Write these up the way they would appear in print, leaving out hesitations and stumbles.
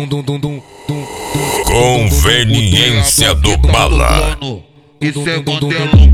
Conveniência do Bala. Isso é modelão.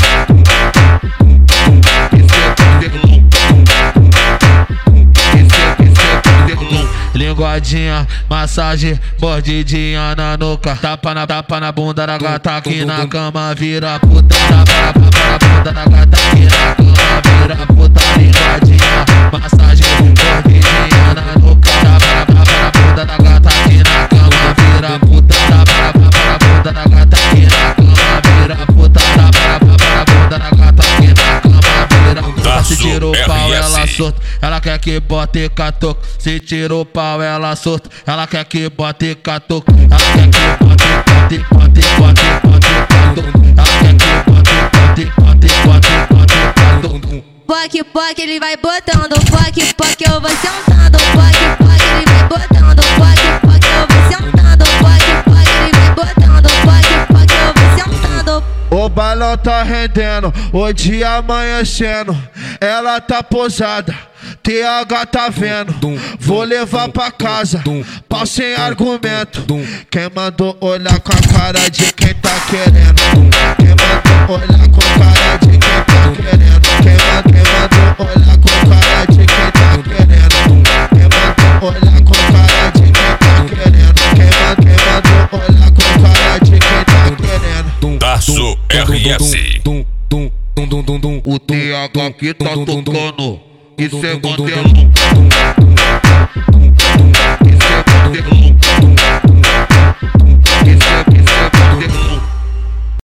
Linguadinha, massagem, mordidinha na nuca. Tapa na bunda da gata aqui na cama, vira puta. Tapa na bunda da gata aqui na cama, vira puta. Linguadinha, massagem, mordidinha na nuca. Tapa na bunda da gata aqui na cama, vira puta. Tapa na bunda da gata aqui na cama, vira puta. Tapa na bunda da gata aqui na cama, vira puta. Se tirou o pau, ela solta, ela quer que bote catoco. Se tirou o pau, ela solta, ela quer que bote catoco. Ela quer que bote catoco. Ela quer que bote catoco. Poc, ele vai botando. Poc, eu vou sentando. Poc, ele vai botando. Poc, eu vou sentando. Poc, ele vai botando. Poc, eu vou sentando. O balão tá rendendo, o dia amanhecendo. Ela tá posada, TH tá vendo. Vou levar pra casa, pau sem argumento. Quem mandou olhar com a cara de quem tá querendo? Quem mandou olhar com a cara de quem tá querendo? Quem mandou olhar com a cara de quem tá querendo? Quem mandou olhar com a cara de quem tá querendo? Quem mandou olhar com a cara de quem tá querendo? Tasso RS. O TH que tá tocando, isso é modelão.